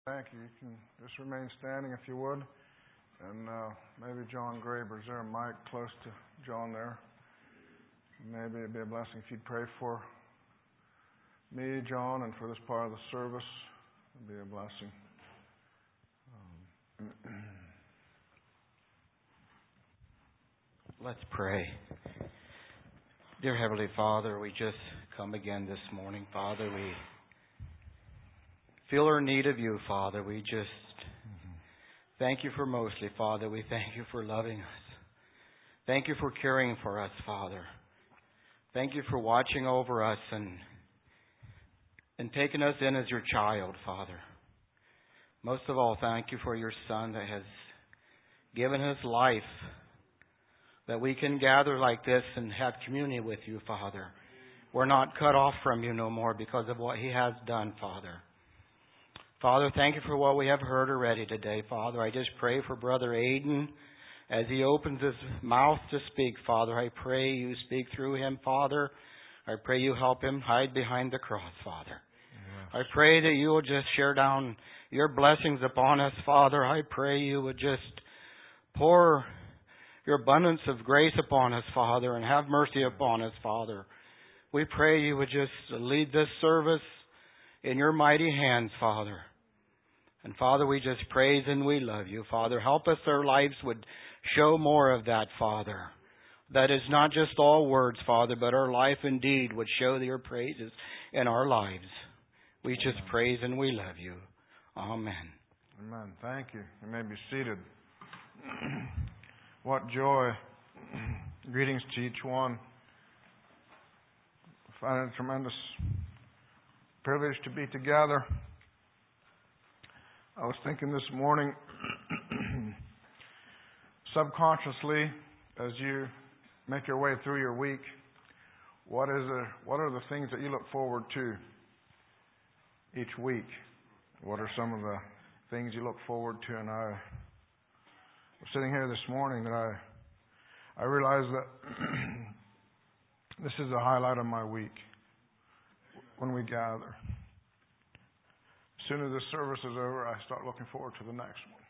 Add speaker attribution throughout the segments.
Speaker 1: Thank you. You can just remain standing if you would. And maybe John Graber's there, Mike, close to John there. Maybe it'd be a blessing if you'd pray for me, John, and for this part of the service. It'd be a blessing.
Speaker 2: Let's pray. Dear Heavenly Father, we just come again this morning, Father. We feel our need of you, Father. We just thank you for mostly, Father. We thank you for loving us. Thank you for caring for us, Father. Thank you for watching over us and taking us in as your child, Father. Most of all, thank you for your Son that has given his life that we can gather like this and have communion with you, Father. We're not cut off from you no more because of what he has done, Father. Father, thank you for what we have heard already today, Father. I just pray for Brother Aiden as he opens his mouth to speak, Father. I pray you speak through him, Father. I pray you help him hide behind the cross, Father. Yes. I pray that you will just share down your blessings upon us, Father. I pray you would just pour your abundance of grace upon us, Father, and have mercy upon us, Father. We pray you would just lead this service in your mighty hands, Father. And Father, we just praise and we love you, Father. Help us our lives would show more of that, Father. That is not just all words, Father, but our life indeed would show your praises in our lives. We just praise and we love you. Amen.
Speaker 1: Amen. Thank you. You may be seated. What joy. Greetings to each one. I find it a tremendous privilege to be together. I was thinking this morning, subconsciously, as you make your way through your week, what are the things that you look forward to each week? What are some of the things you look forward to? And I was sitting here this morning that I realized that this is the highlight of my week when we gather. As soon as this service is over, I start looking forward to the next one.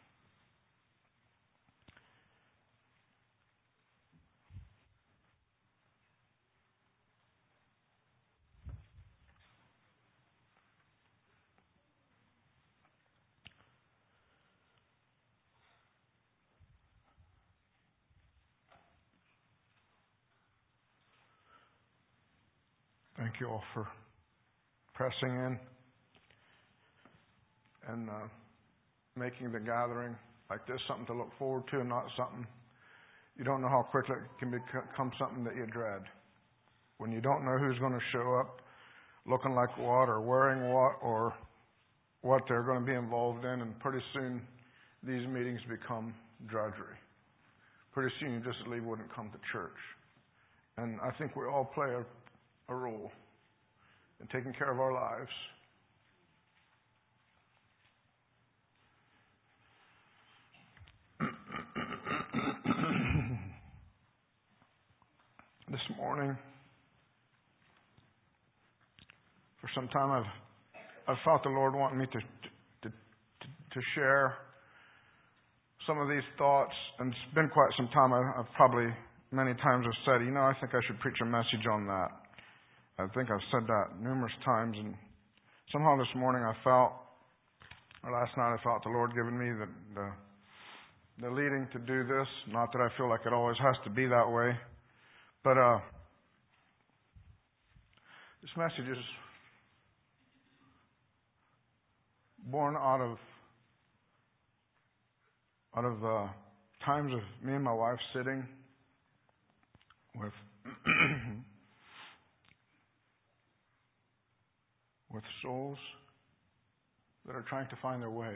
Speaker 1: Thank you all for pressing in and making the gathering like this something to look forward to and not something you don't know how quickly it can become something that you dread. When you don't know who's going to show up looking like what or wearing what or what they're going to be involved in, and pretty soon these meetings become drudgery. Pretty soon you just as leave wouldn't come to church. And I think we all play a role in taking care of our lives. This morning, for some time, I've felt the Lord wanting me to share some of these thoughts, and it's been quite some time. I've probably many times have said, I think I should preach a message on that. I think I've said that numerous times, and somehow this morning last night I felt the Lord giving me the leading to do this. Not that I feel like it always has to be that way, but this message is born out of times of me and my wife sitting with with souls that are trying to find their way.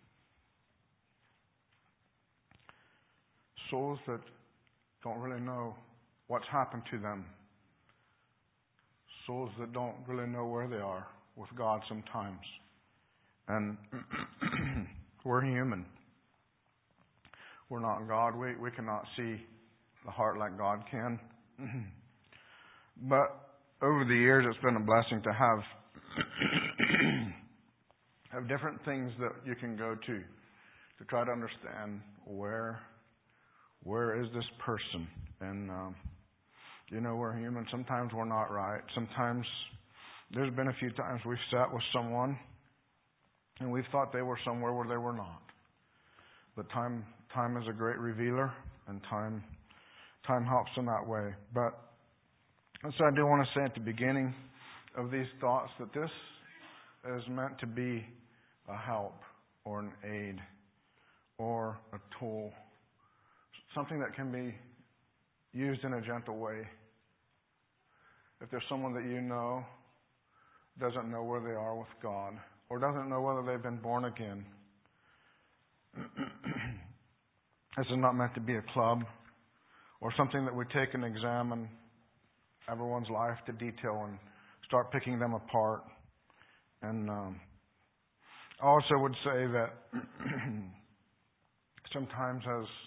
Speaker 1: Souls that don't really know what's happened to them. Souls that don't really know where they are with God sometimes. And we're human. We're not God. We cannot see the heart like God can. But over the years, it's been a blessing to have have different things that you can go to try to understand where is this person. And, we're human. Sometimes we're not right. Sometimes there's been a few times we've sat with someone and we've thought they were somewhere where they were not. But time is a great revealer, and time helps in that way. But so I do want to say at the beginning of these thoughts that this is meant to be a help or an aid or a tool, something that can be used in a gentle way. If there's someone that you know doesn't know where they are with God, or doesn't know whether they've been born again, this is not meant to be a club or something that we take and examine everyone's life to detail and start picking them apart. And I also would say that sometimes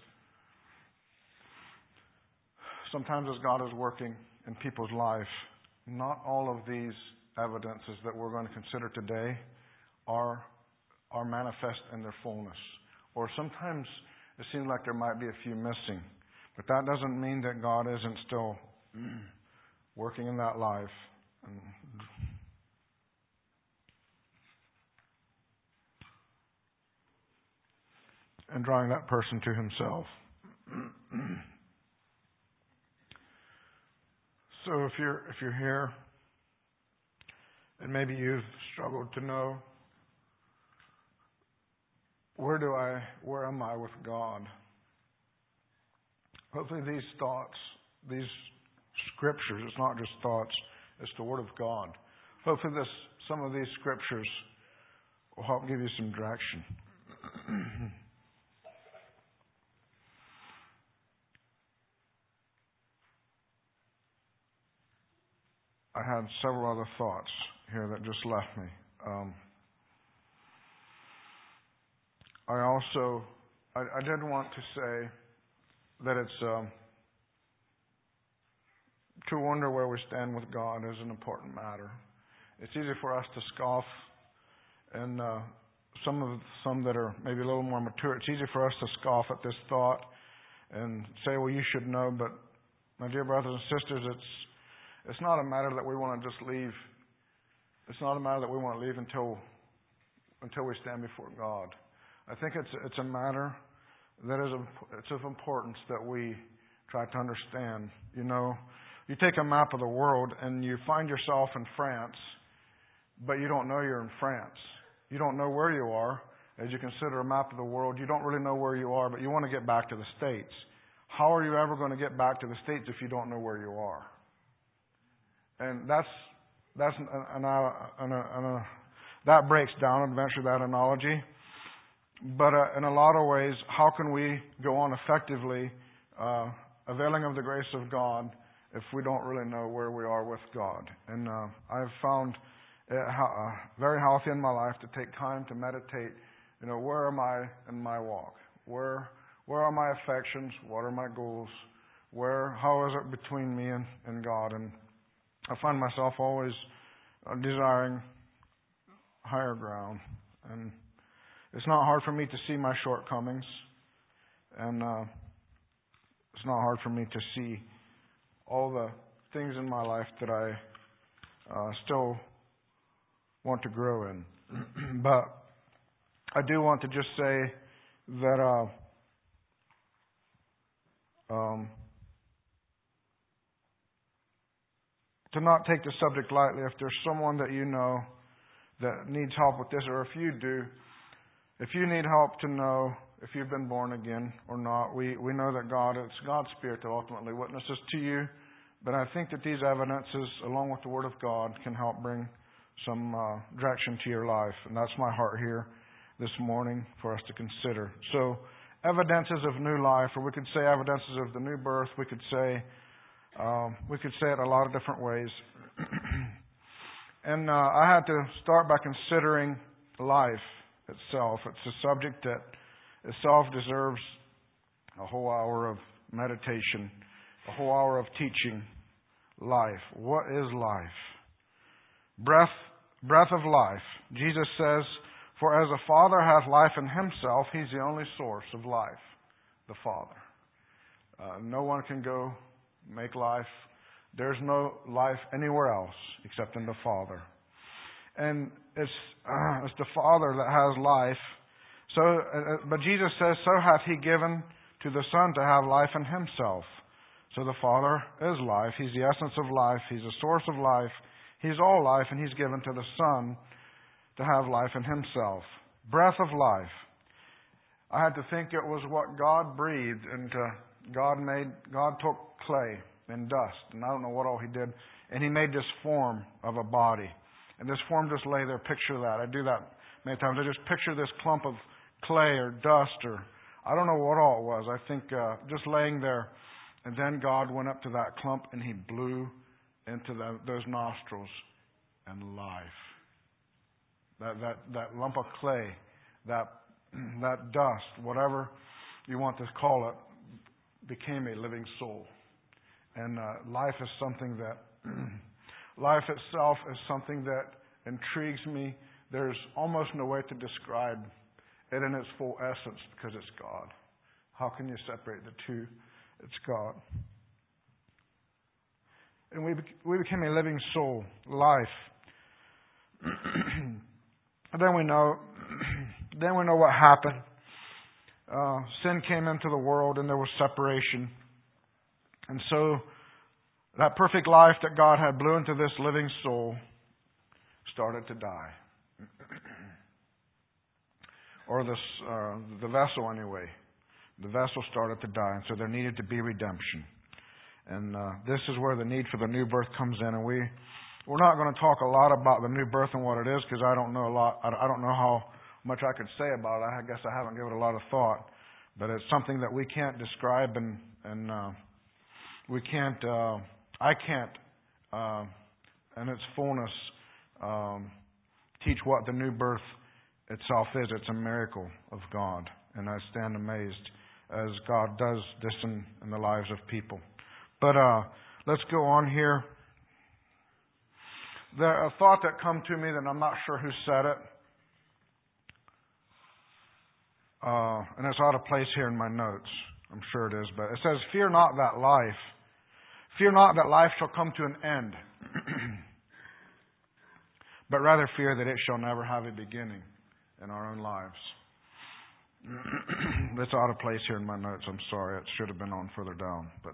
Speaker 1: as God is working in people's life, not all of these evidences that we're going to consider today are manifest in their fullness. Or sometimes it seems like there might be a few missing. But that doesn't mean that God isn't still working in that life. And drawing that person to Himself. So if you're here and maybe you've struggled to know where am I with God? Hopefully these thoughts, these scriptures, it's not just thoughts, it's the Word of God. Hopefully some of these scriptures will help give you some direction. I had several other thoughts here that just left me. I did want to say that it's to wonder where we stand with God is an important matter. It's easy for us to scoff, and some that are maybe a little more mature, it's easy for us to scoff at this thought and say, well, you should know. But my dear brothers and sisters, it's not a matter that we want to just leave. It's not a matter that we want to leave until we stand before God. I think it's a matter that it's of importance that we try to understand. You take a map of the world and you find yourself in France, but you don't know you're in France. You don't know where you are. As you consider a map of the world, you don't really know where you are, but you want to get back to the States. How are you ever going to get back to the States if you don't know where you are? And that breaks down eventually, that analogy. But in a lot of ways, how can we go on effectively availing of the grace of God if we don't really know where we are with God? And I've found it very healthy in my life to take time to meditate. Where am I in my walk? Where are my affections? What are my goals? How is it between me and God? And I find myself always desiring higher ground. And it's not hard for me to see my shortcomings. And it's not hard for me to see all the things in my life that I still want to grow in. But I do want to just say that to not take the subject lightly. If there's someone that you know that needs help with this, or if you do, if you need help to know if you've been born again or not, we know that it's God's Spirit that ultimately witnesses to you. But I think that these evidences, along with the Word of God, can help bring some direction to your life. And that's my heart here this morning for us to consider. So, evidences of new life, or we could say evidences of the new birth. We could say it a lot of different ways. And I had to start by considering life itself. It's a subject that itself deserves a whole hour of meditation, a whole hour of teaching. Life. What is life? Breath of life. Jesus says, For as the Father has life in Himself, He's the only source of life, the Father. No one can go make life. There's no life anywhere else except in the Father. And it's the Father that has life. But Jesus says, so hath He given to the Son to have life in Himself. So the Father is life. He's the essence of life. He's the source of life. He's all life, and He's given to the Son to have life in Himself. Breath of life. I had to think it was what God breathed into. God took clay and dust, and I don't know what all He did, and He made this form of a body. And this form just lay there. Picture that. I do that many times. I just picture this clump of clay or dust, or I don't know what all it was. I think just laying there. And then God went up to that clump and He blew into those nostrils, and life. That lump of clay, that dust, whatever you want to call it, became a living soul. And life is something that, life itself is something that intrigues me. There's almost no way to describe it in its full essence because it's God. How can you separate the two? It's God. And we became a living soul, life. And then we know what happened. Sin came into the world and there was separation. And so that perfect life that God had blew into this living soul started to die. Or the vessel anyway. The vessel started to die, and so there needed to be redemption. And this is where the need for the new birth comes in. And we're not going to talk a lot about the new birth and what it is, because I don't know a lot. I don't know how much I could say about it. I guess I haven't given it a lot of thought. But it's something that we can't describe, and we can't. I can't, in its fullness, teach what the new birth itself is. It's a miracle of God, and I stand amazed as God does this in the lives of people. But let's go on here. A thought that come to me that I'm not sure who said it, and it's out of place here in my notes. I'm sure it is, but it says, "Fear not that life shall come to an end, but rather fear that it shall never have a beginning in our own lives." It's out of place here in my notes. I'm sorry. It should have been on further down. But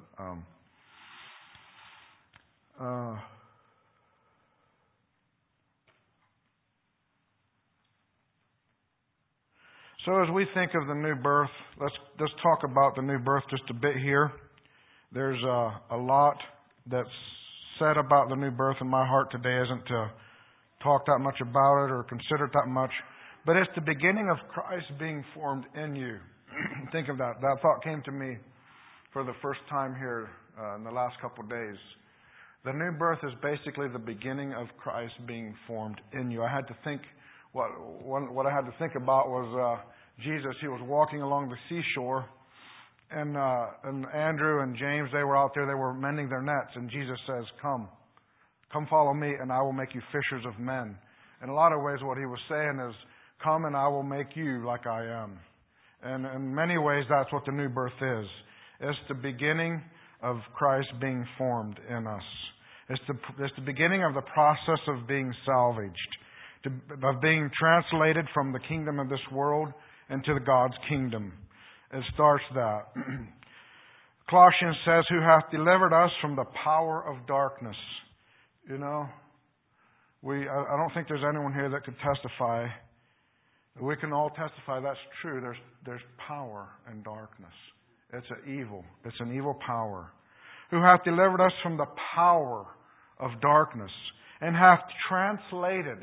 Speaker 1: so as we think of the new birth, let's talk about the new birth just a bit here. There's a lot that's said about the new birth, and my heart today isn't to talk that much about it or consider it that much. But it's the beginning of Christ being formed in you. Think of that. That thought came to me for the first time here in the last couple of days. The new birth is basically the beginning of Christ being formed in you. I had to think, what I had to think about was Jesus. He was walking along the seashore, and Andrew and James, they were out there, they were mending their nets, and Jesus says, Come follow me, and I will make you fishers of men. In a lot of ways, what He was saying is, come and I will make you like I am. And in many ways, that's what the new birth is. It's the beginning of Christ being formed in us. It's the beginning of the process of being salvaged, of being translated from the kingdom of this world into God's kingdom. It starts that. Colossians says, who hath delivered us from the power of darkness. You know, I don't think there's anyone here that could testify. We can all testify that's true. There's power in darkness. It's an evil. It's an evil power. Who hath delivered us from the power of darkness and hath translated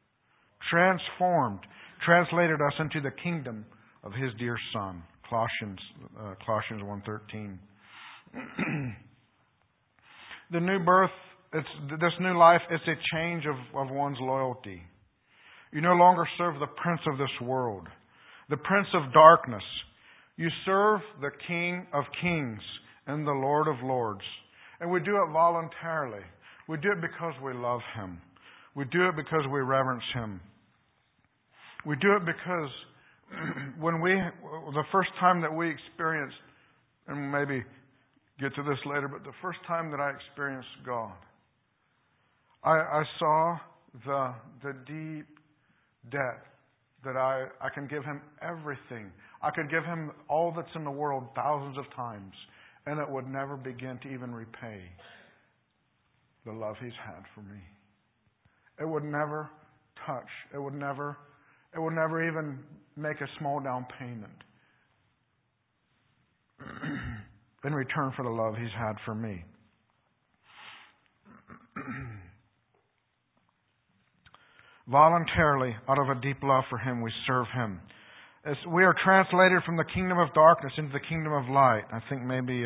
Speaker 1: us into the kingdom of His dear Son. Colossians 1:13. The new birth, this new life, it's a change of one's loyalty. You no longer serve the prince of this world, the prince of darkness. You serve the King of kings and the Lord of lords. And we do it voluntarily. We do it because we love Him. We do it because we reverence Him. We do it because the first time that we experienced, and maybe get to this later, but the first time that I experienced God, I saw the deep debt that I can give Him everything. I could give Him all that's in the world thousands of times, and it would never begin to even repay the love He's had for me. It would never touch. It would never even make a small down payment in return for the love He's had for me. Voluntarily, out of a deep love for Him, we serve Him. As we are translated from the kingdom of darkness into the kingdom of light. I think maybe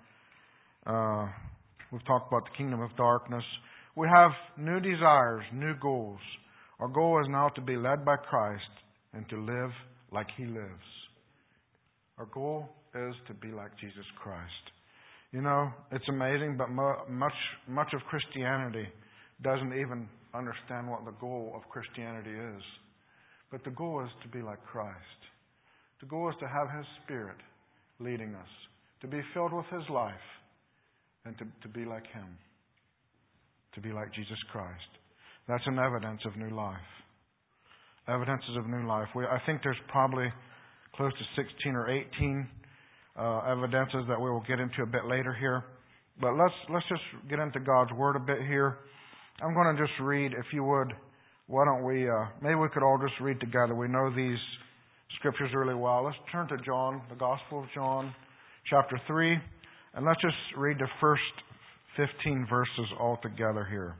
Speaker 1: we've talked about the kingdom of darkness. We have new desires, new goals. Our goal is now to be led by Christ and to live like He lives. Our goal is to be like Jesus Christ. You know, it's amazing, but much of Christianity doesn't even understand what the goal of Christianity is. But the goal is to be like Christ. The goal is to have His Spirit leading us, to be filled with His life, and to be like Him, to be like Jesus Christ. That's an evidence of new life. Evidences of new life. I think there's probably close to 16 or 18 evidences that we will get into a bit later here. But let's just get into God's Word a bit here. I'm going to just read, if you would, why don't we, maybe we could all just read together. We know these Scriptures really well. Let's turn to John, the Gospel of John, chapter 3, and let's just read the first 15 verses all together here.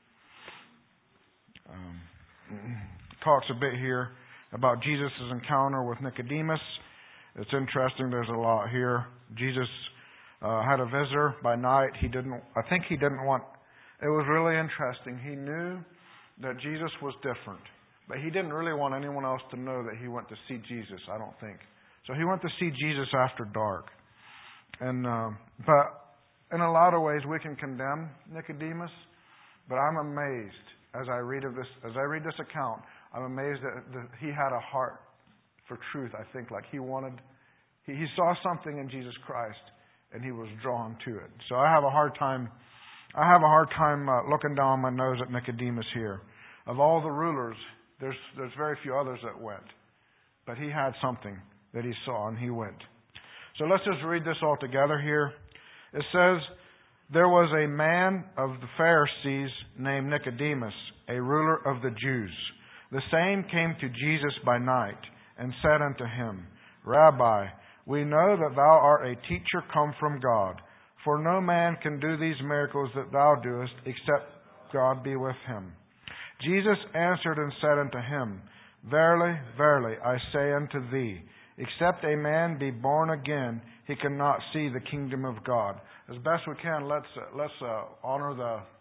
Speaker 1: Talks a bit here about Jesus' encounter with Nicodemus. It's interesting, there's a lot here. Jesus had a visitor by night. It was really interesting. He knew that Jesus was different, but He didn't really want anyone else to know that He went to see Jesus, I don't think. So He went to see Jesus after dark. But in a lot of ways we can condemn Nicodemus, but I'm amazed as I read this account, I'm amazed that he had a heart for truth, I think. Like he saw something in Jesus Christ and he was drawn to it. So I have a hard time looking down my nose at Nicodemus here. Of all the rulers, there's very few others that went. But he had something that he saw and he went. So let's just read this all together here. It says, "There was a man of the Pharisees named Nicodemus, a ruler of the Jews. The same came to Jesus by night and said unto Him, Rabbi, we know that Thou art a teacher come from God, for no man can do these miracles that Thou doest, except God be with him. Jesus answered and said unto him, Verily, verily, I say unto thee, except a man be born again, he cannot see the kingdom of God." As best we can, let's honor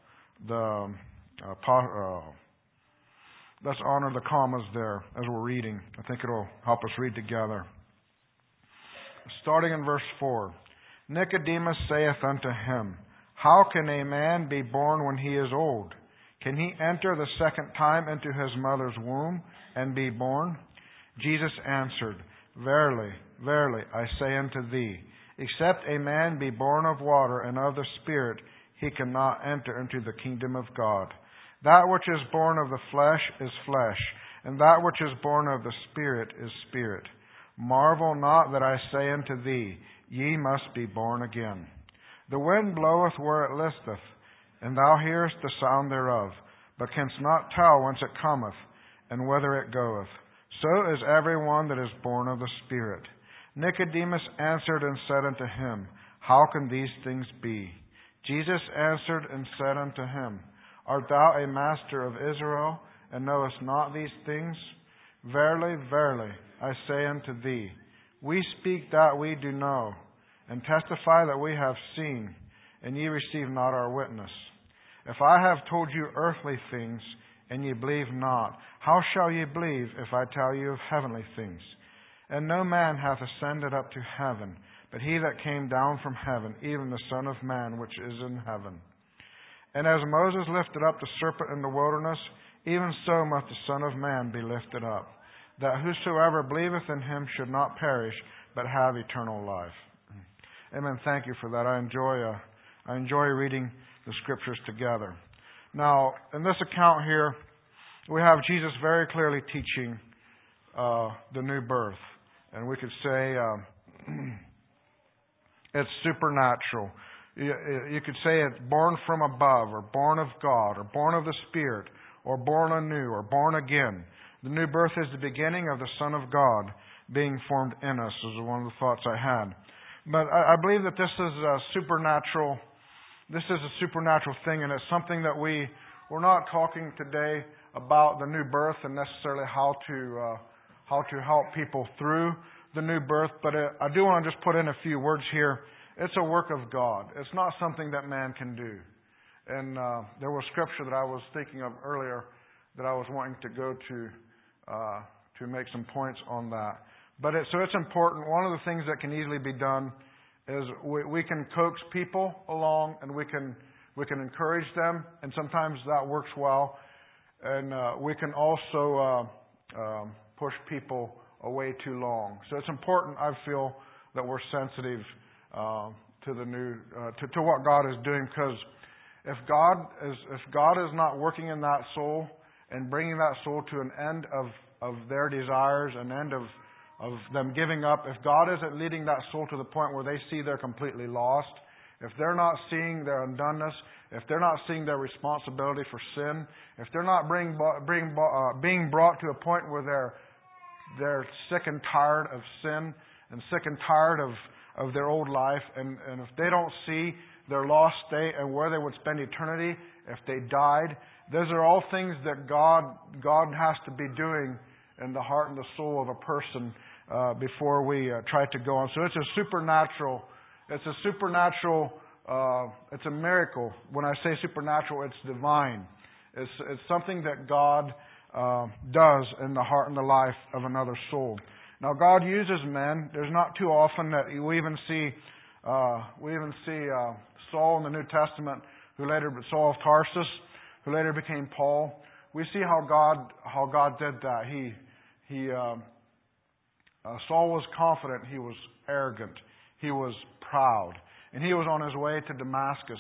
Speaker 1: let's honor the commas there as we're reading. I think it'll help us read together. Starting in verse 4. "Nicodemus saith unto him, How can a man be born when he is old? Can he enter the second time into his mother's womb and be born? Jesus answered, Verily, verily, I say unto thee, except a man be born of water and of the Spirit, he cannot enter into the kingdom of God. That which is born of the flesh is flesh, and that which is born of the Spirit is spirit. Marvel not that I say unto thee, Ye must be born again. The wind bloweth where it listeth, and thou hearest the sound thereof, but canst not tell whence it cometh, and whither it goeth. So is every one that is born of the Spirit. Nicodemus answered and said unto him, How can these things be? Jesus answered and said unto him, Art thou a master of Israel, and knowest not these things? Verily, verily, I say unto thee, we speak that we do know, and testify that we have seen, and ye receive not our witness. If I have told you earthly things, and ye believe not, how shall ye believe if I tell you of heavenly things? And no man hath ascended up to heaven, but he that came down from heaven, even the Son of Man which is in heaven. And as Moses lifted up the serpent in the wilderness, even so must the Son of Man be lifted up, that whosoever believeth in him should not perish, but have eternal life. Amen. Thank you for that. I enjoy reading the Scriptures together. Now, in this account here, we have Jesus very clearly teaching the new birth. And we could say it's supernatural. You could say it's born from above, or born of God, or born of the Spirit, or born anew, or born again. The new birth is the beginning of the Son of God being formed in us, is one of the thoughts I had. But I believe that this is a supernatural. This is a supernatural thing, and it's something that we're not talking today about the new birth and necessarily how to help people through the new birth. But I do want to just put in a few words here. It's a work of God. It's not something that man can do. And there was scripture that I was thinking of earlier that I was wanting to go to make some points on that. But so it's important. One of the things that can easily be done is we can coax people along, and we can encourage them, and sometimes that works well. And we can also push people away too long. So it's important, I feel, that we're sensitive to the new to what God is doing, because if God is not working in that soul and bringing that soul to an end of their desires, an end of them giving up, if God isn't leading that soul to the point where they see they're completely lost, if they're not seeing their undoneness, if they're not seeing their responsibility for sin, if they're not being brought to a point where they're sick and tired of sin and sick and tired of their old life, and if they don't see their lost state and where they would spend eternity if they died, those are all things that God has to be doing in the heart and the soul of a person before we try to go on. So it's a supernatural. It's a miracle. When I say supernatural, it's divine. It's something that God does in the heart and the life of another soul. Now, God uses men. There's not too often that we even see Saul in the New Testament, Saul of Tarsus, who later became Paul. We see how God did that. Saul was confident. He was arrogant. He was proud. And he was on his way to Damascus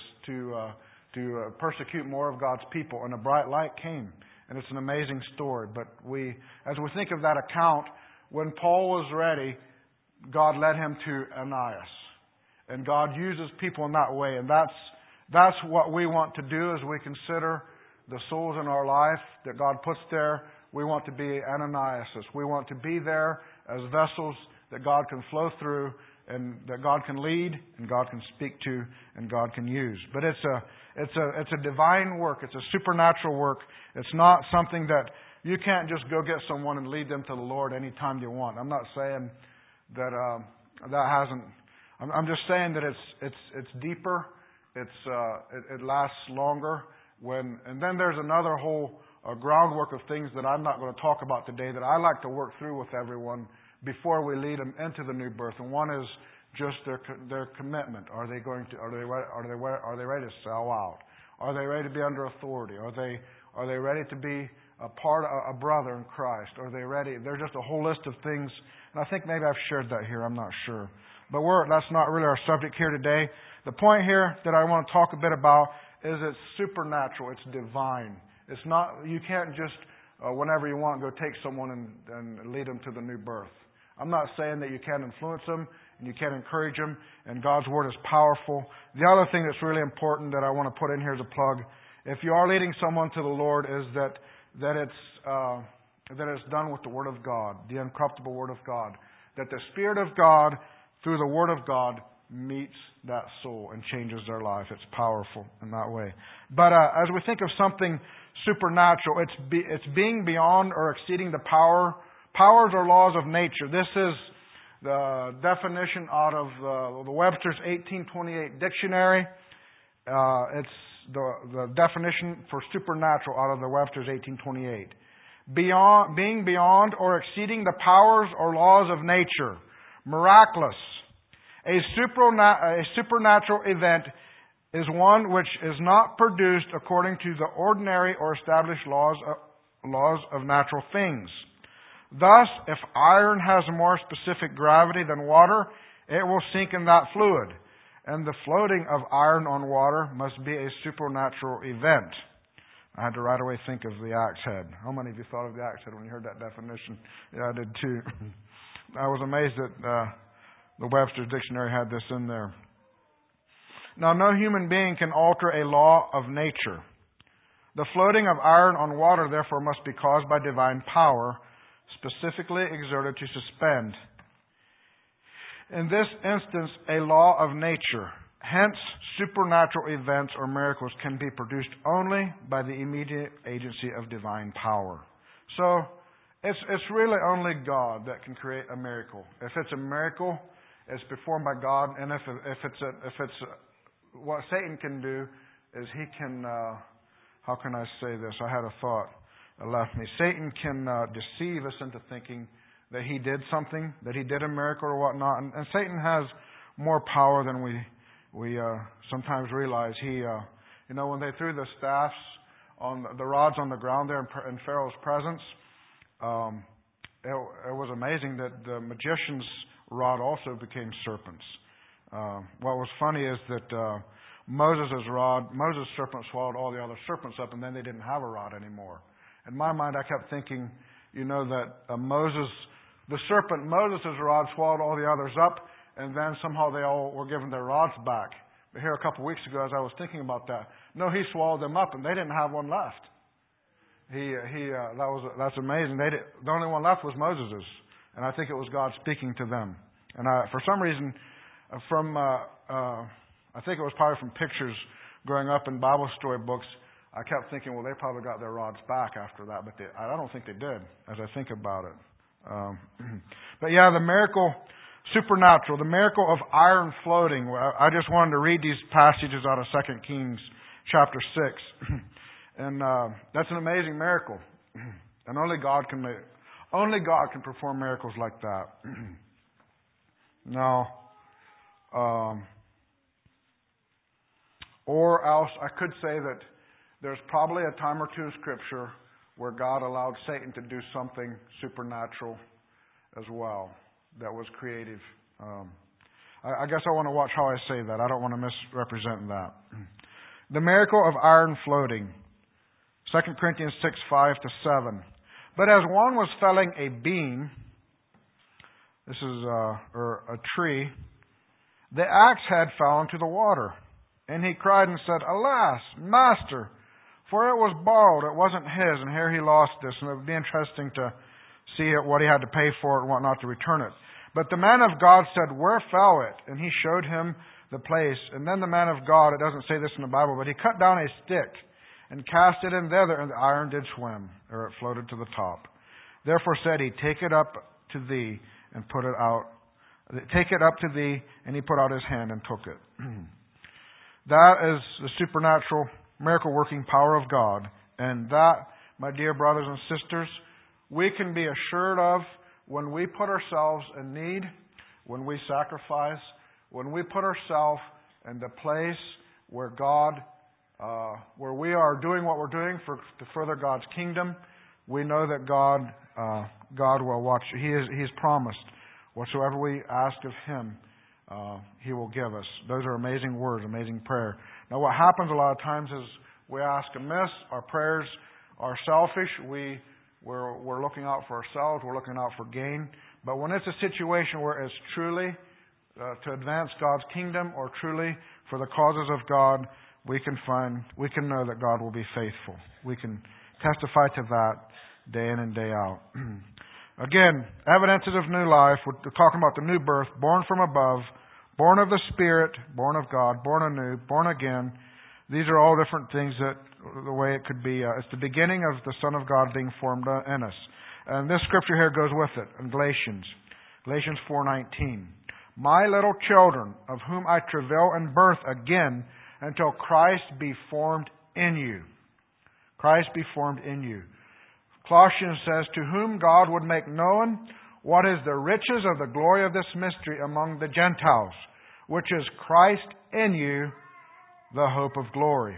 Speaker 1: to persecute more of God's people. And a bright light came. And it's an amazing story. But as we think of that account, when Paul was ready, God led him to Ananias. And God uses people in that way. And that's what we want to do as we consider the souls in our life that God puts there. We want to be Ananiases. We want to be there as vessels that God can flow through, and that God can lead, and God can speak to, and God can use. But it's a divine work. It's a supernatural work. It's not something that you can't just go get someone and lead them to the Lord anytime you want. I'm not saying that that hasn't. I'm just saying that it's deeper. It lasts longer. And then there's another whole groundwork of things that I'm not going to talk about today that I like to work through with everyone before we lead them into the new birth. And one is just their commitment. Are they ready to sell out? Are they ready to be under authority? Are they ready to be a brother in Christ? Are they ready? There's just a whole list of things, and I think maybe I've shared that here. I'm not sure, but that's not really our subject here today. The point here that I want to talk a bit about is it's supernatural. It's divine. It's not. You can't just whenever you want go take someone and lead them to the new birth. I'm not saying that you can't influence them and you can't encourage them, and God's Word is powerful. The other thing that's really important that I want to put in here as a plug, if you are leading someone to the Lord, is that it's done with the Word of God, the incorruptible Word of God. That the Spirit of God, through the Word of God, meets that soul and changes their life. It's powerful in that way. But as we think of something supernatural, it's being beyond or exceeding the powers or laws of nature. This is the definition out of the Webster's 1828 dictionary. It's the definition for supernatural out of the Webster's 1828. Being beyond or exceeding the powers or laws of nature. Miraculous. A supernatural event is one which is not produced according to the ordinary or established laws of natural things. Thus, if iron has more specific gravity than water, it will sink in that fluid. And the floating of iron on water must be a supernatural event. I had to right away think of the axe head. How many of you thought of the axe head when you heard that definition? Yeah, I did too. I was amazed that the Webster's Dictionary had this in there. Now, no human being can alter a law of nature. The floating of iron on water, therefore, must be caused by divine power, specifically exerted to suspend. In this instance, a law of nature. Hence, supernatural events or miracles can be produced only by the immediate agency of divine power. So, it's really only God that can create a miracle. If it's a miracle, it's performed by God, and if it's what Satan can do is he can. How can I say this? I had a thought that left me. Satan can deceive us into thinking that he did something, that he did a miracle or whatnot, and Satan has more power than we sometimes realize. He, when they threw the staffs on the rods on the ground there in Pharaoh's presence, it was amazing that the magician's rod also became serpents. What was funny is that Moses' serpent swallowed all the other serpents up, and then they didn't have a rod anymore. In my mind, I kept thinking, that the serpent, Moses' rod, swallowed all the others up, and then somehow they all were given their rods back. But here a couple of weeks ago, as I was thinking about that, no, he swallowed them up, and they didn't have one left. That's amazing. The only one left was Moses's, and I think it was God speaking to them. And for some reason, I think it was probably from pictures growing up in Bible story books, I kept thinking, well, they probably got their rods back after that, but I don't think they did, as I think about it. But yeah, the miracle, supernatural, the miracle of iron floating. I just wanted to read these passages out of 2 Kings chapter 6. And that's an amazing miracle. And only God can perform miracles like that. Now, or else I could say that there's probably a time or two in Scripture where God allowed Satan to do something supernatural as well that was creative. I guess I want to watch how I say that. I don't want to misrepresent that. The miracle of iron floating. 2 Corinthians 6, 5-7. But as one was felling a beam, this is a tree, the axe head fell into the water. And he cried and said, Alas, Master, for it was borrowed, it wasn't his, and here he lost this. And it would be interesting to see what he had to pay for it and whatnot to return it. But the man of God said, Where fell it? And he showed him the place. And then the man of God, it doesn't say this in the Bible, but he cut down a stick and cast it in thither, and the iron did swim, or it floated to the top. Therefore said he, Take it up to thee, and put it out. Take it up to thee, and he put out his hand and took it. That is the supernatural, miracle-working power of God. And that, my dear brothers and sisters, we can be assured of when we put ourselves in need, when we sacrifice, when we put ourselves in the place where where we are doing what we're doing to further God's kingdom. We know that God will watch. He's promised whatsoever we ask of Him, He will give us. Those are amazing words, amazing prayer. Now, what happens a lot of times is we ask amiss. Our prayers are selfish. We're looking out for ourselves. We're looking out for gain. But when it's a situation where it's truly to advance God's kingdom or truly for the causes of God, we can know that God will be faithful. We can testify to that day in and day out. Again, evidences of new life. We're talking about the new birth, born from above, born of the Spirit, born of God, born anew, born again. These are all different things that the way it could be. It's the beginning of the Son of God being formed in us. And this scripture here goes with it in Galatians 4:19. My little children, of whom I travail in birth again, until Christ be formed in you. Christ be formed in you. Colossians says, to whom God would make known what is the riches of the glory of this mystery among the Gentiles, which is Christ in you, the hope of glory.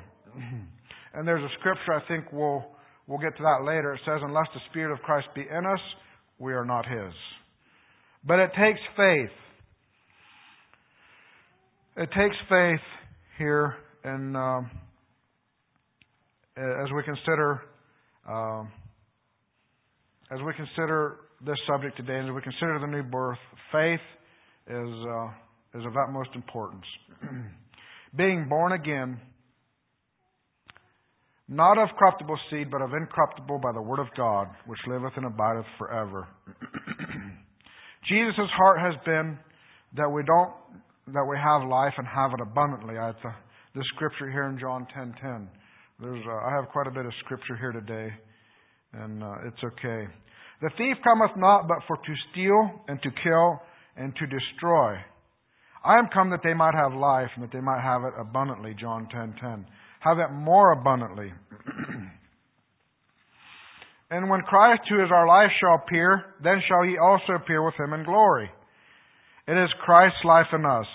Speaker 1: And there's a scripture, I think we'll get to that later. It says, unless the Spirit of Christ be in us, we are not His. But it takes faith. It takes faith here, and as we consider this subject today, and as we consider the new birth, faith is of utmost importance. Being born again, not of corruptible seed, but of incorruptible by the word of God, which liveth and abideth forever. Jesus' heart has been that we have life and have it abundantly. The scripture here in John 10:10. I have quite a bit of scripture here today, and it's okay. The thief cometh not but for to steal and to kill and to destroy. I am come that they might have life and that they might have it abundantly, John 10:10. Have it more abundantly. And when Christ, who is our life, shall appear, then shall ye also appear with Him in glory. It is Christ's life in us.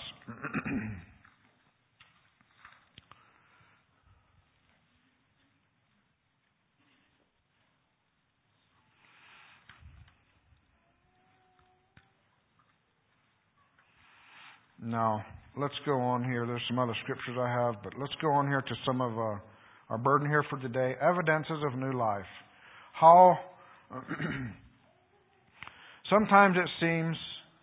Speaker 1: Now, let's go on here. There's some other scriptures I have, but let's go on here to some of our burden here for today. Evidences of new life. How sometimes it seems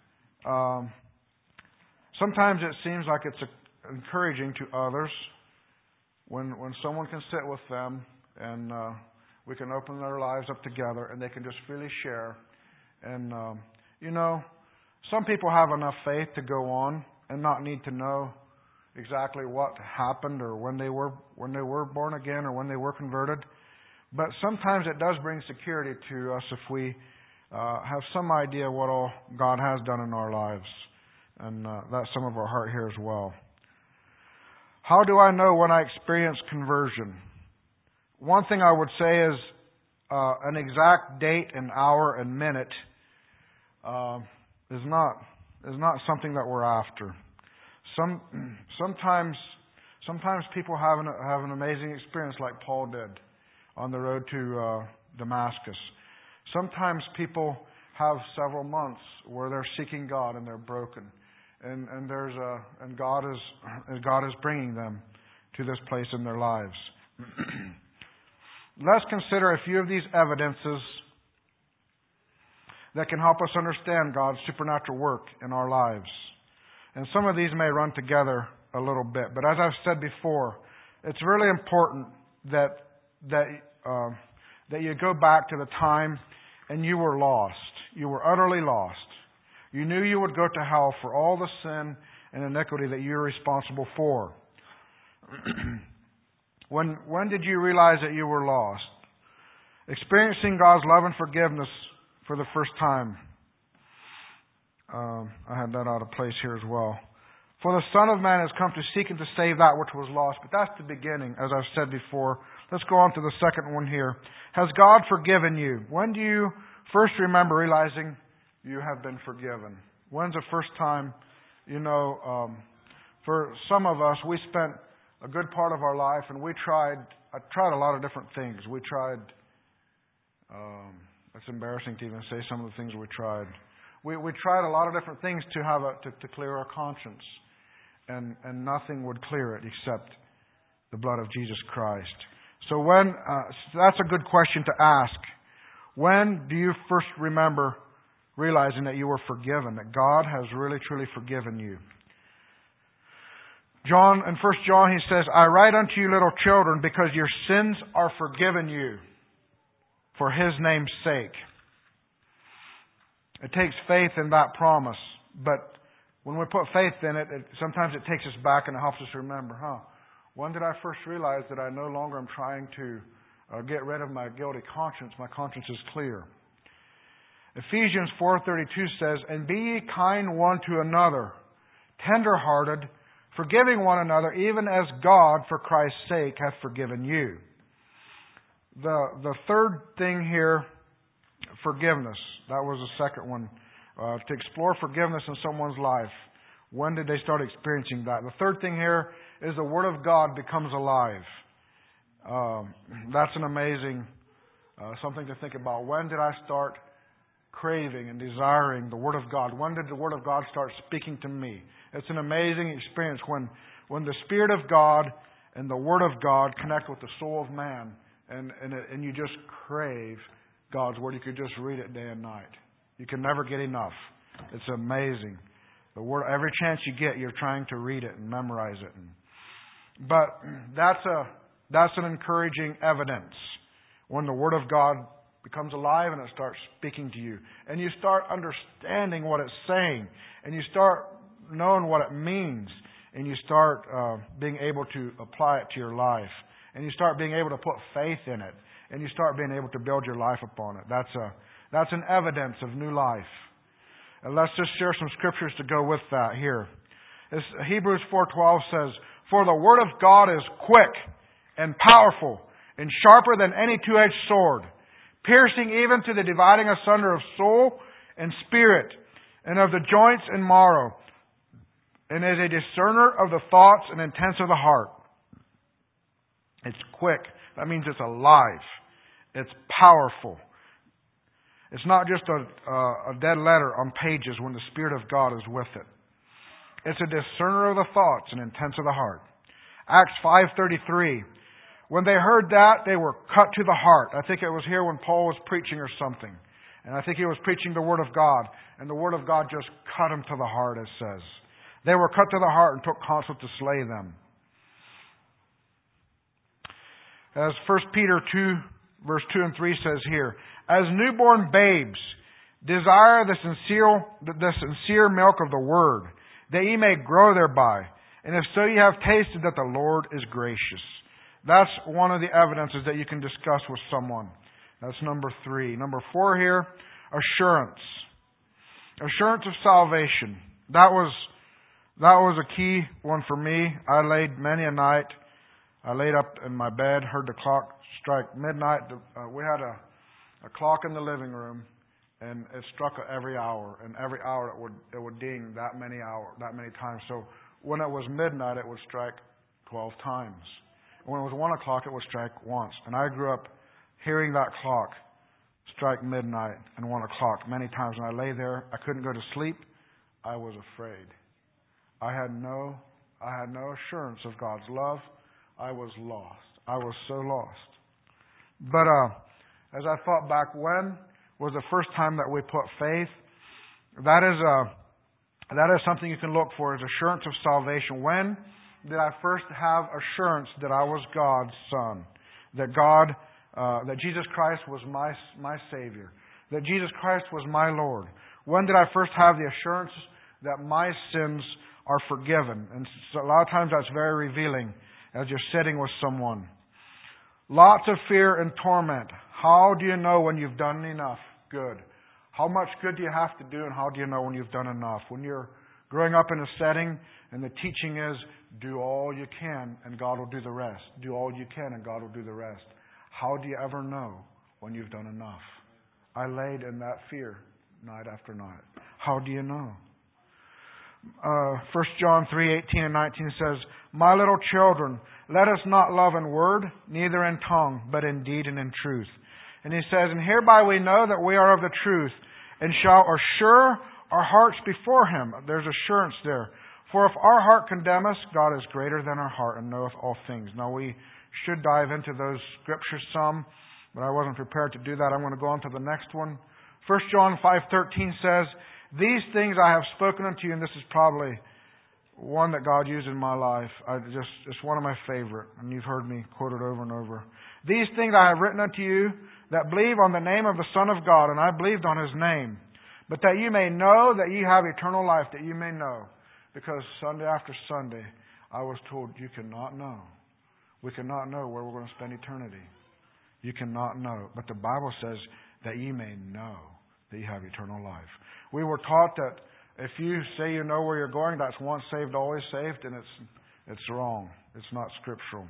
Speaker 1: like it's encouraging to others when someone can sit with them and we can open their lives up together and they can just freely share. And some people have enough faith to go on and not need to know exactly what happened or when they were born again or when they were converted. But sometimes it does bring security to us if we have some idea what all God has done in our lives. And that's some of our heart here as well. How do I know when I experience conversion? One thing I would say is an exact date and hour and minute is not something that we're after. Sometimes people have an amazing experience like Paul did on the road to Damascus. Sometimes people have several months where they're seeking God and they're broken, and God is bringing them to this place in their lives. Let's consider a few of these evidences that can help us understand God's supernatural work in our lives. And some of these may run together a little bit, but as I've said before, it's really important that you go back to the time and you were lost. You were utterly lost. You knew you would go to hell for all the sin and iniquity that you're responsible for. When did you realize that you were lost? Experiencing God's love and forgiveness for the first time. I had that out of place here as well. For the Son of Man has come to seek and to save that which was lost. But that's the beginning, as I've said before. Let's go on to the second one here. Has God forgiven you? When do you first remember realizing you have been forgiven? When's the first time, for some of us, we spent a good part of our life and I tried a lot of different things. We tried, it's embarrassing to even say some of the things we tried. We tried a lot of different things to clear our conscience. And nothing would clear it except the blood of Jesus Christ. So that's a good question to ask. When do you first remember realizing that you were forgiven, that God has really truly forgiven you? In 1 John, he says, I write unto you, little children, because your sins are forgiven you for His name's sake. It takes faith in that promise, but when we put faith in it, sometimes it takes us back and it helps us remember, when did I first realize that I no longer am trying to get rid of my guilty conscience? My conscience is clear. Ephesians 4:32 says, And be ye kind one to another, tender-hearted, forgiving one another, even as God, for Christ's sake, hath forgiven you. The third thing here, forgiveness. That was the second one. To explore forgiveness in someone's life. When did they start experiencing that? The third thing here is the Word of God becomes alive. That's an amazing something to think about. When did I start craving and desiring the Word of God? When did the Word of God start speaking to me? It's an amazing experience when the Spirit of God and the Word of God connect with the soul of man, and you just crave God's Word. You could just read it day and night. You can never get enough. It's amazing. The Word, every chance you get, you're trying to read it and memorize it. But that's an encouraging evidence when the Word of God becomes alive and it starts speaking to you. And you start understanding what it's saying. And you start knowing what it means. And you start being able to apply it to your life. And you start being able to put faith in it. And you start being able to build your life upon it. That's an evidence of new life. And let's just share some scriptures to go with that here. Hebrews 4:12 says, "For the Word of God is quick and powerful and sharper than any two-edged sword, piercing even to the dividing asunder of soul and spirit, and of the joints and marrow, and is a discerner of the thoughts and intents of the heart." It's quick. That means it's alive. It's powerful. It's not just a dead letter on pages when the Spirit of God is with it. It's a discerner of the thoughts and intents of the heart. Acts 5:33. When they heard that, they were cut to the heart. I think it was here when Paul was preaching or something. And I think he was preaching the Word of God. And the Word of God just cut them to the heart, it says. They were cut to the heart and took counsel to slay them. As 1 Peter 2, verse 2 and 3 says here, "As newborn babes, desire the sincere milk of the Word, that ye may grow thereby. And if so ye have tasted that the Lord is gracious." That's one of the evidences that you can discuss with someone. That's number 3. Number 4 here, assurance. Assurance of salvation. That was a key one for me. I laid many a night. I laid up in my bed, heard the clock strike midnight. We had a clock in the living room, and it struck every hour. And every hour it would ding that many times. So when it was midnight, it would strike 12 times. When it was 1 o'clock, it would strike once. And I grew up hearing that clock strike midnight and 1 o'clock many times. When I lay there, I couldn't go to sleep. I was afraid. I had no assurance of God's love. I was lost. I was so lost. But as I thought back, when was the first time that we put faith? That is something you can look for, as assurance of salvation. When did I first have assurance that I was God's son? That Jesus Christ was my Savior. That Jesus Christ was my Lord. When did I first have the assurance that my sins are forgiven? And so a lot of times that's very revealing as you're sitting with someone. Lots of fear and torment. How do you know when you've done enough good? How much good do you have to do, and how do you know when you've done enough? When you're growing up in a setting and the teaching is, do all you can and God will do the rest. Do all you can and God will do the rest. How do you ever know when you've done enough? I laid in that fear night after night. How do you know? 1 John 3:18 and 19 says, "My little children, let us not love in word, neither in tongue, but in deed and in truth." And he says, "And hereby we know that we are of the truth, and shall assure our hearts before Him." There's assurance there. "For if our heart condemn us, God is greater than our heart and knoweth all things." Now we should dive into those scriptures some, but I wasn't prepared to do that. I'm going to go on to the next one. 1 John 5:13 says, "These things I have spoken unto you," and this is probably one that God used in my life. It's one of my favorite, and you've heard me quote it over and over. "These things I have written unto you that believe on the name of the Son of God," and I believed on His name, "but that you may know that ye have eternal life," that you may know. Because Sunday after Sunday, I was told, you cannot know. We cannot know where we're going to spend eternity. You cannot know. But the Bible says that ye may know that you have eternal life. We were taught that if you say you know where you're going, that's once saved, always saved, and it's wrong. It's not scriptural.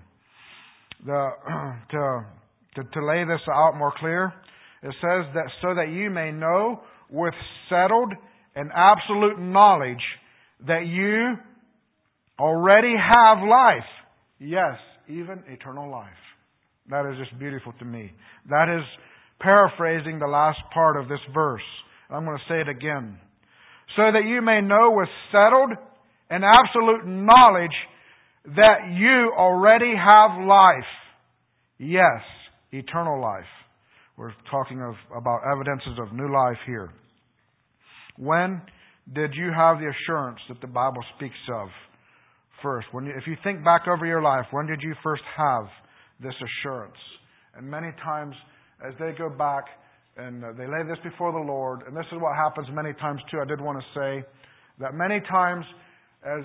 Speaker 1: To lay this out more clear, it says that so that you may know with settled and absolute knowledge that you already have life. Yes, even eternal life. That is just beautiful to me. That is paraphrasing the last part of this verse. I'm going to say it again. So that you may know with settled and absolute knowledge that you already have life. Yes, eternal life. We're talking about evidences of new life here. When did you have the assurance that the Bible speaks of first? If you think back over your life, when did you first have this assurance? And many times, as they go back and they lay this before the Lord, and this is what happens many times too. I did want to say that many times, as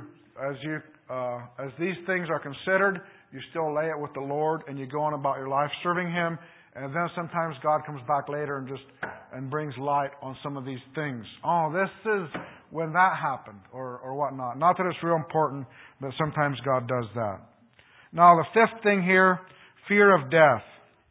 Speaker 1: these things are considered, you still lay it with the Lord, and you go on about your life serving Him. And then sometimes God comes back later and brings light on some of these things. Oh, this is when that happened, or whatnot. Not that it's real important, but sometimes God does that. Now, the fifth thing here, fear of death.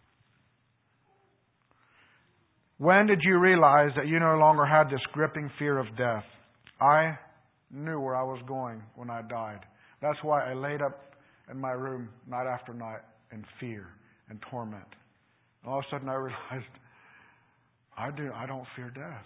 Speaker 1: When did you realize that you no longer had this gripping fear of death? I knew where I was going when I died. That's why I laid up in my room night after night in fear and torment. All of a sudden I realized I don't fear death.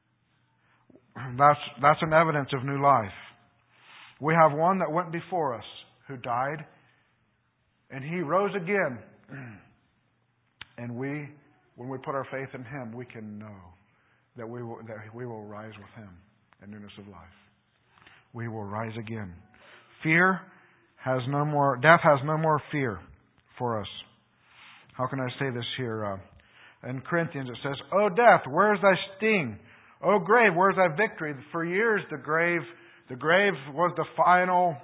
Speaker 1: That's an evidence of new life. We have one that went before us who died, and He rose again. And when we put our faith in Him, we can know that we will rise with Him in newness of life. We will rise again. Death has no more fear for us. How can I say this here? In Corinthians it says, "O death, where is thy sting? O grave, where is thy victory?" For years the grave was the final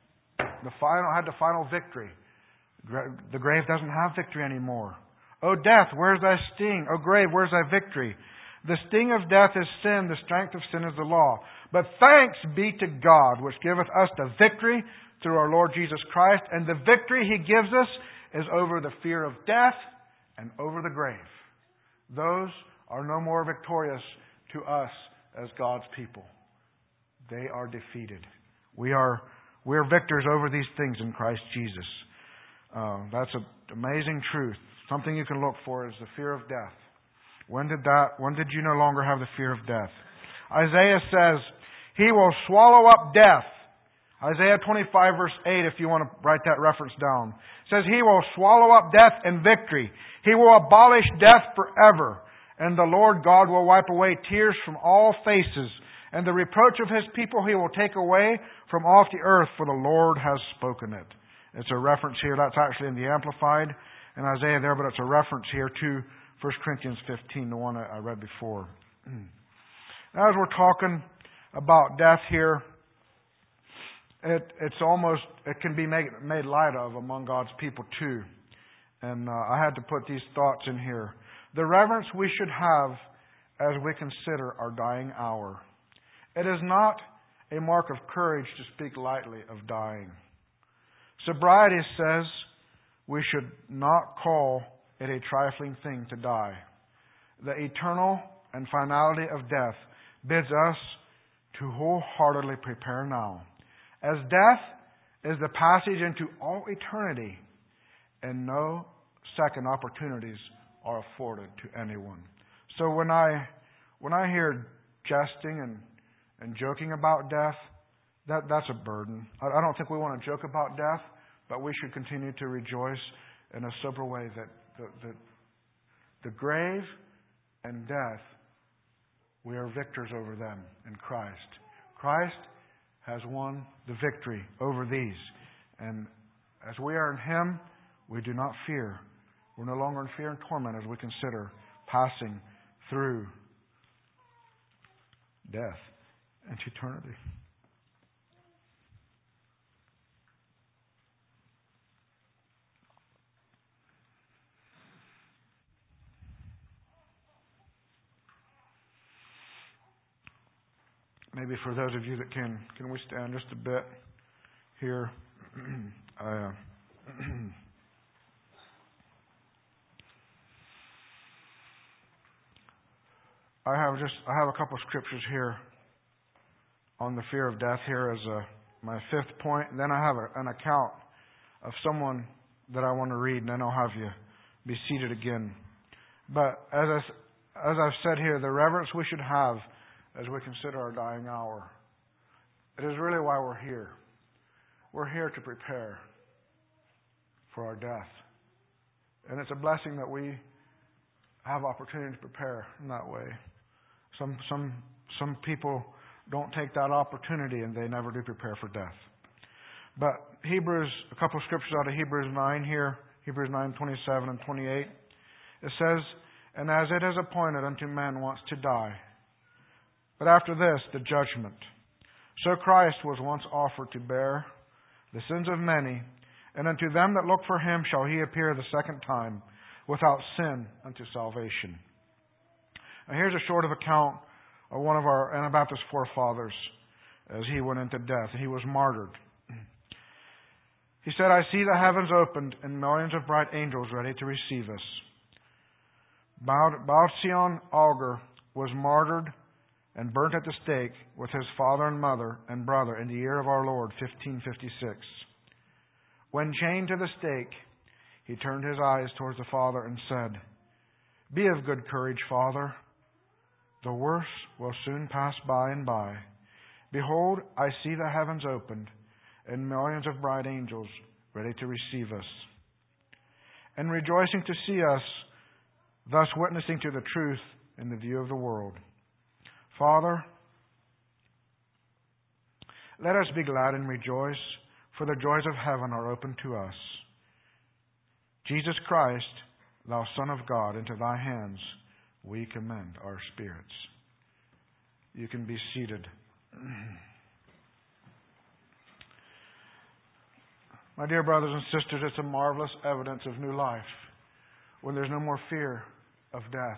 Speaker 1: victory. The grave doesn't have victory anymore. O death, where is thy sting? O grave, where is thy victory? The sting of death is sin, the strength of sin is the law. But thanks be to God, which giveth us the victory through our Lord Jesus Christ. And the victory He gives us is over the fear of death and over the grave. Those are no more victorious to us as God's people. They are defeated. We are victors over these things in Christ Jesus. That's an amazing truth. Something you can look for is the fear of death. When did you no longer have the fear of death? Isaiah says, He will swallow up death. Isaiah 25 verse 8, if you want to write that reference down. It says, He will swallow up death in victory. He will abolish death forever. And the Lord God will wipe away tears from all faces. And the reproach of His people He will take away from off the earth, for the Lord has spoken it. It's a reference here. That's actually in the Amplified in Isaiah there, but it's a reference here to 1 Corinthians 15, the one I read before. Now, as we're talking about death here, it can be made light of among God's people too. And I had to put these thoughts in here. The reverence we should have as we consider our dying hour. It is not a mark of courage to speak lightly of dying. Sobriety says we should not call it a trifling thing to die. The eternal and finality of death bids us to wholeheartedly prepare now. As death is the passage into all eternity, and no second opportunities are afforded to anyone. So when I hear jesting and joking about death, that's a burden. I don't think we want to joke about death, but we should continue to rejoice in a sober way that the grave and death, we are victors over them in Christ. Christ has won the victory over these. And as we are in Him, we do not fear. We're no longer in fear and torment as we consider passing through death into eternity. Maybe for those of you that can we stand just a bit here? I have a couple of scriptures here on the fear of death here as my fifth point. And then I have an account of someone that I want to read, and then I'll have you be seated again. But as as I've said here, the reverence we should have as we consider our dying hour. It is really why we're here. We're here to prepare for our death. And it's a blessing that we have opportunity to prepare in that way. Some people don't take that opportunity and they never do prepare for death. But a couple of scriptures out of Hebrews 9 here, Hebrews 9:27 and 28. It says, "And as it is appointed unto men once to die, but after this the judgment. So Christ was once offered to bear the sins of many, and unto them that look for Him shall He appear the second time, without sin unto salvation." Now here's a short of account of one of our Anabaptist forefathers as he went into death. He was martyred. He said, "I see the heavens opened and millions of bright angels ready to receive us." Bautzion Alger was martyred and burnt at the stake with his father and mother and brother in the year of our Lord, 1556. When chained to the stake, he turned his eyes towards the Father and said, "Be of good courage, Father. The worst will soon pass by and by. Behold, I see the heavens opened, and millions of bright angels ready to receive us, and rejoicing to see us, thus witnessing to the truth in the view of the world. Father, let us be glad and rejoice, for the joys of heaven are open to us. Jesus Christ, thou Son of God, into thy hands we commend our spirits." You can be seated. My dear brothers and sisters, it's a marvelous evidence of new life when there's no more fear of death.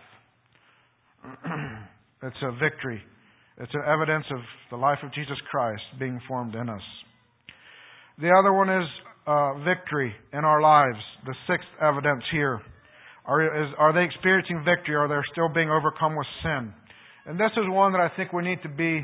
Speaker 1: It's a victory. It's an evidence of the life of Jesus Christ being formed in us. The other one is victory in our lives. The sixth evidence here. Are they experiencing victory? Or are they still being overcome with sin? And this is one that I think we need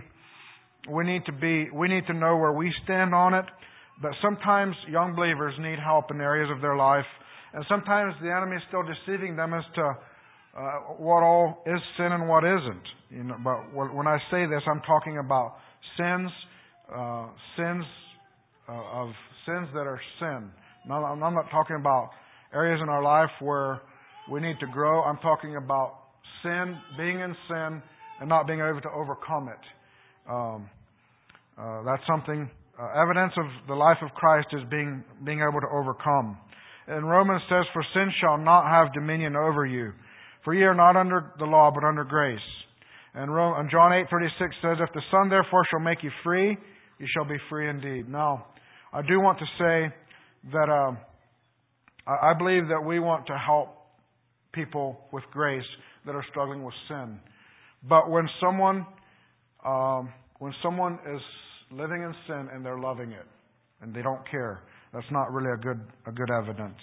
Speaker 1: to know where we stand on it. But sometimes young believers need help in areas of their life. And sometimes the enemy is still deceiving them as to what all is sin and what isn't. But when I say this, I'm talking about sins that are sin. I'm not talking about areas in our life where we need to grow. I'm talking about sin, being in sin, and not being able to overcome it. That's something, evidence of the life of Christ is being able to overcome. And Romans says, "For sin shall not have dominion over you. For ye are not under the law, but under grace." And John 8:36 says, "If the Son therefore shall make you free, you shall be free indeed." Now, I do want to say that I believe that we want to help people with grace that are struggling with sin. But when someone is living in sin and they're loving it and they don't care, that's not really a good evidence.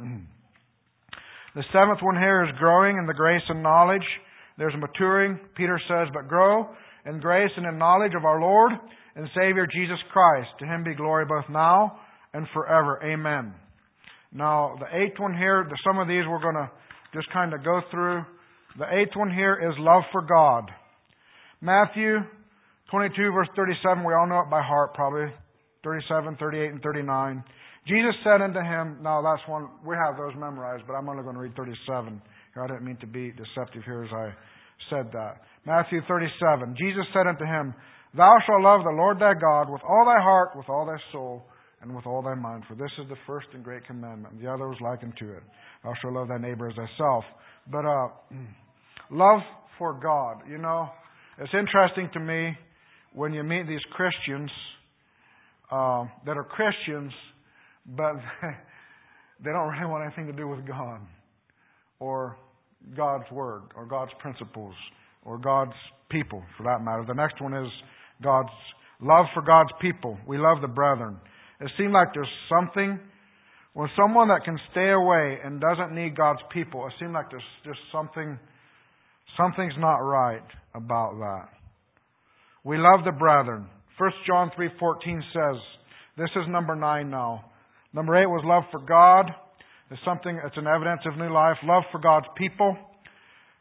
Speaker 1: The seventh one here is growing in the grace and knowledge. There's maturing. Peter says, "But grow in grace and in knowledge of our Lord and Savior Jesus Christ. To Him be glory both now and forever. Amen." Now, the eighth one here, some of these we're going to just kind of go through. The eighth one here is love for God. Matthew 22, verse 37, we all know it by heart probably. 37, 38, and 39. Jesus said unto him, now that's one, we have those memorized, but I'm only going to read 37. I didn't mean to be deceptive here as I said that. Matthew 37. Jesus said unto him, "Thou shalt love the Lord thy God with all thy heart, with all thy soul, and with all thy mind. For this is the first and great commandment. The other is like unto it. Thou shalt love thy neighbor as thyself." But love for God. You know, it's interesting to me when you meet these Christians that are Christians, but they don't really want anything to do with God or God's Word or God's principles or God's people, for that matter. The next one is God's love for God's people. We love the brethren. It seems like there's something, when someone that can stay away and doesn't need God's people, it seems like there's just something's not right about that. We love the brethren. 1 John 3:14 says, this is number 9 now. Number 8 was love for God. It's an evidence of new life. Love for God's people.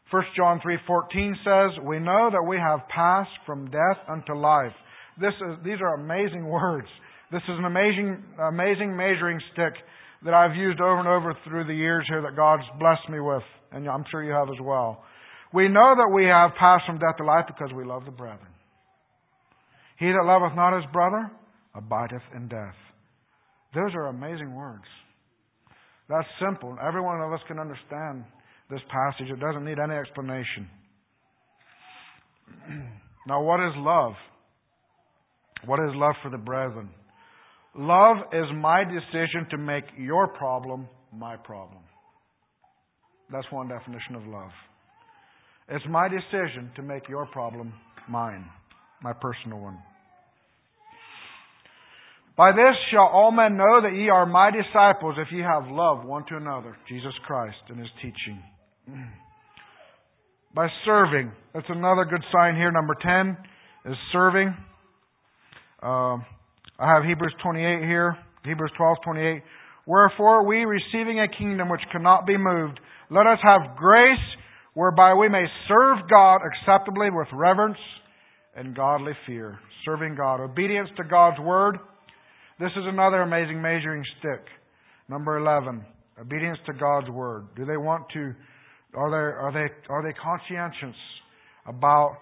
Speaker 1: 1 John 3:14 says, "We know that we have passed from death unto life." These are amazing words. This is an amazing measuring stick that I've used over and over through the years here that God's blessed me with, and I'm sure you have as well. We know that we have passed from death to life because we love the brethren. He that loveth not his brother abideth in death. Those are amazing words. That's simple. Every one of us can understand this passage. It doesn't need any explanation. Now, what is love? What is love for the brethren? Love is my decision to make your problem my problem. That's one definition of love. It's my decision to make your problem mine, my personal one. By this shall all men know that ye are my disciples, if ye have love one to another. Jesus Christ and His teaching. By serving. That's another good sign here. Number 10 is serving. I have Hebrews 28 here. Hebrews 12:28. Wherefore we, receiving a kingdom which cannot be moved, let us have grace whereby we may serve God acceptably with reverence and godly fear. Serving God. Obedience to God's Word. This is another amazing measuring stick. Number 11. Obedience to God's Word. Do they want to? Are they conscientious about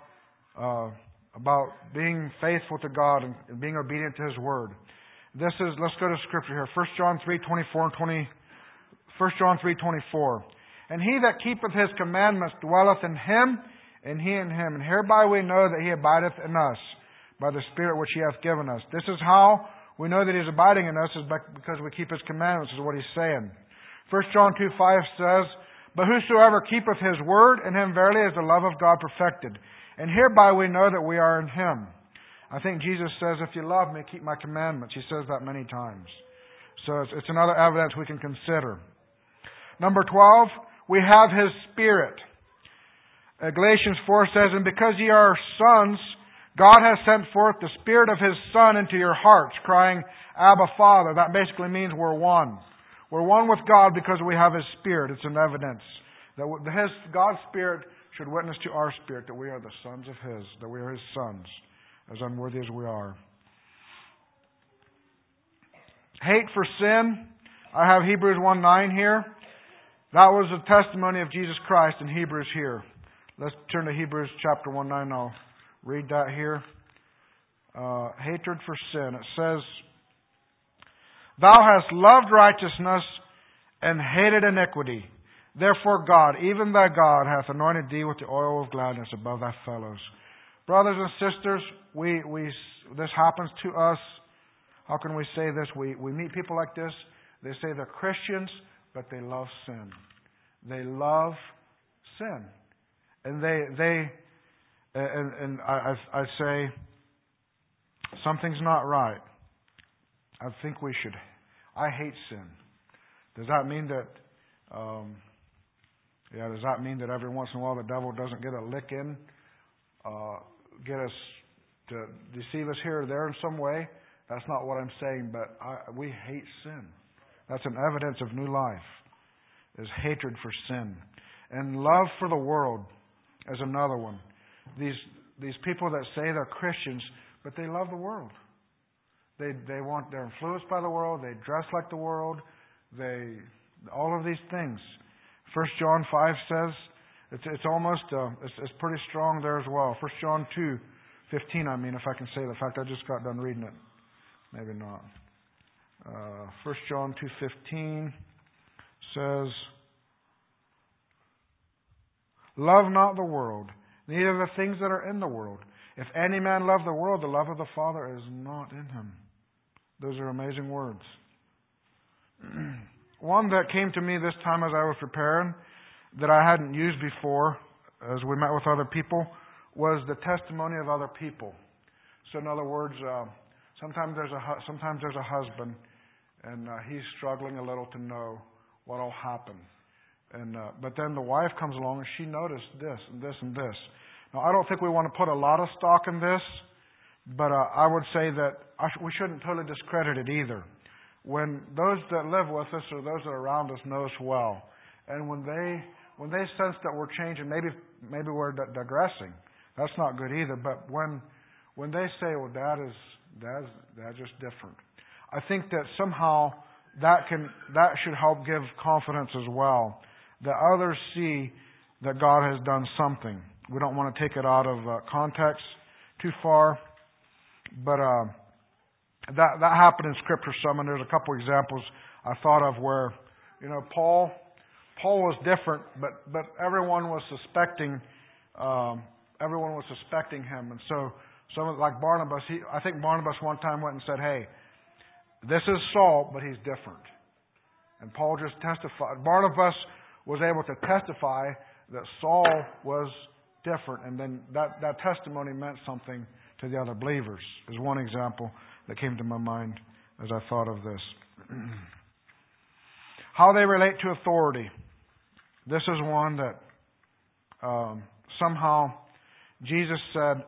Speaker 1: being faithful to God and being obedient to His Word? Let's go to Scripture here. 1 John 3:24 and 1 John 3:24. And he that keepeth His commandments dwelleth in Him, and He in him. And hereby we know that He abideth in us, by the Spirit which He hath given us. This is how we know that He's abiding in us, is because we keep His commandments, is what He's saying. 1 John 2:5 says, But whosoever keepeth His word, in him verily is the love of God perfected. And hereby we know that we are in Him. I think Jesus says, if you love me, keep my commandments. He says that many times. So it's another evidence we can consider. Number 12, we have His Spirit. Galatians 4 says, And because ye are sons, God has sent forth the Spirit of His Son into your hearts, crying, Abba, Father. That basically means we're one. We're one with God because we have His Spirit. It's an evidence that God's Spirit should witness to our spirit that we are the sons of His, that we are His sons, as unworthy as we are. Hate for sin. I have Hebrews 1:9 here. That was the testimony of Jesus Christ in Hebrews here. Let's turn to Hebrews chapter 1:9. I'll read that here. Hatred for sin. It says, Thou hast loved righteousness and hated iniquity. Therefore God, even thy God, hath anointed thee with the oil of gladness above thy fellows. Brothers and sisters, this happens to us. How can we say this? We meet people like this. They say they're Christians, but they love sin. They love sin. And I say, something's not right. I think I hate sin. Does that mean that, does that mean that every once in a while the devil doesn't get a lick in, get us to deceive us here or there in some way? That's not what I'm saying, but we hate sin. That's an evidence of new life, is hatred for sin. And love for the world is another one. These people that say they're Christians, but they love the world. They're influenced by the world. They dress like the world. All of these things. 1 John 5 says it's almost it's pretty strong there as well. 1 John 2:15. I mean, if I can say the fact I just got done reading it, maybe not. 1 John 2:15 says, "Love not the world, neither the things that are in the world. If any man love the world, the love of the Father is not in him." Those are amazing words. One that came to me this time as I was preparing, that I hadn't used before, as we met with other people, was the testimony of other people. So in other words, sometimes there's a husband, and he's struggling a little to know what will happen. But then the wife comes along and she noticed this and this and this. Now, I don't think we want to put a lot of stock in this, but I would say that we shouldn't totally discredit it either. When those that live with us or those that are around us know us well, and when when they sense that we're changing, maybe we're digressing. That's not good either. But when they say, "Well, Dad's just different," I think that somehow that should help give confidence as well, that others see that God has done something. We don't want to take it out of context too far, but that happened in Scripture some, and there's a couple examples I thought of where, Paul was different, but everyone was suspecting him, and so someone like Barnabas, I think Barnabas one time went and said, "Hey, this is Saul, but he's different." And Paul just testified. Barnabas was able to testify that Saul was different, and then that testimony meant something to the other believers. Is one example that came to my mind as I thought of this. How they relate to authority. This is one that somehow Jesus said,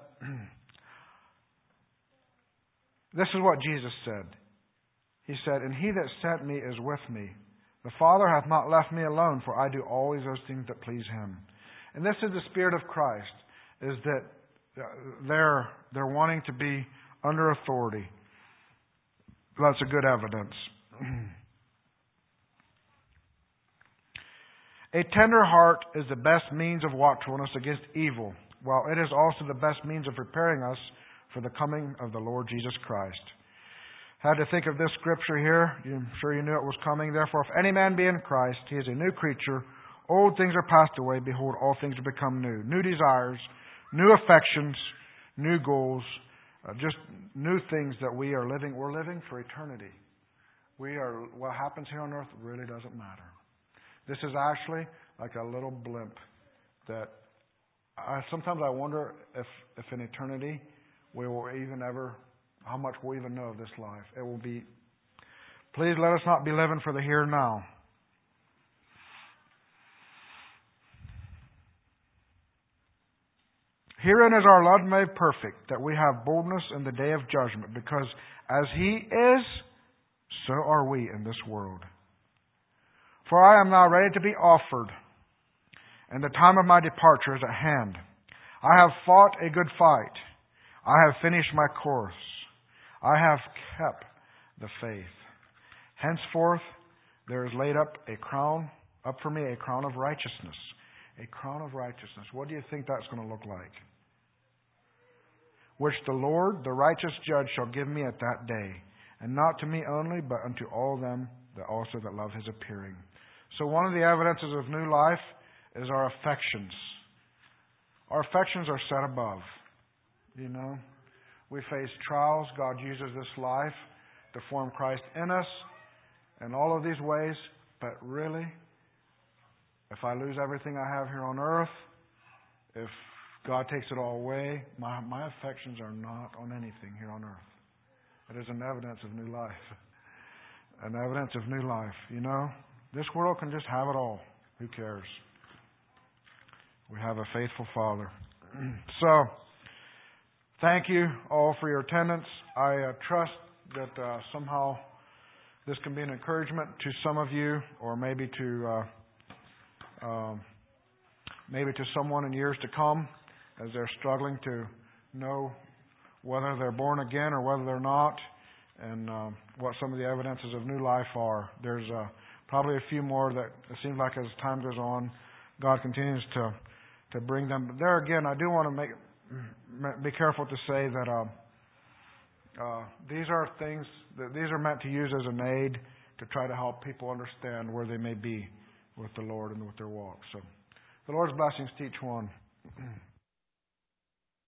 Speaker 1: this is what Jesus said. He said, "And he that sent me is with me. The Father hath not left me alone, for I do always those things that please him." And this is the Spirit of Christ, is that they're wanting to be under authority. That's a good evidence. A tender heart is the best means of watchfulness against evil, while it is also the best means of preparing us for the coming of the Lord Jesus Christ. Had to think of this scripture here. I'm sure you knew it was coming. "Therefore, if any man be in Christ, he is a new creature. Old things are passed away. Behold, all things are become new." New desires, new affections, new goals, just new things that we are living. We're living for eternity. What happens here on earth really doesn't matter. This is actually like a little blimp that sometimes I wonder if in eternity we will how much we'll even know of this life. It will be, please let us not be living for the here and now. "Herein is our Lord made perfect, that we have boldness in the day of judgment, because as He is, so are we in this world. For I am now ready to be offered, and the time of my departure is at hand. I have fought a good fight. I have finished my course. I have kept the faith. Henceforth there is laid up for me a crown of righteousness." A crown of righteousness. What do you think that's going to look like? "Which the Lord, the righteous judge, shall give me at that day, and not to me only, but unto all them that also that love His appearing." So one of the evidences of new life is our affections. Our affections are set above. We face trials. God uses this life to form Christ in us in all of these ways. But really, if I lose everything I have here on earth, if God takes it all away, my affections are not on anything here on earth. It is an evidence of new life. An evidence of new life. This world can just have it all. Who cares? We have a faithful Father. So, thank you all for your attendance. I trust that somehow this can be an encouragement to some of you, or maybe to someone in years to come, as they're struggling to know whether they're born again or whether they're not, and what some of the evidences of new life are. There's probably a few more that it seems like as time goes on, God continues to bring them. But there again, I do want to be careful to say that these are things that these are meant to use as an aid to try to help people understand where they may be with the Lord and with their walk. So, the Lord's blessings to each one.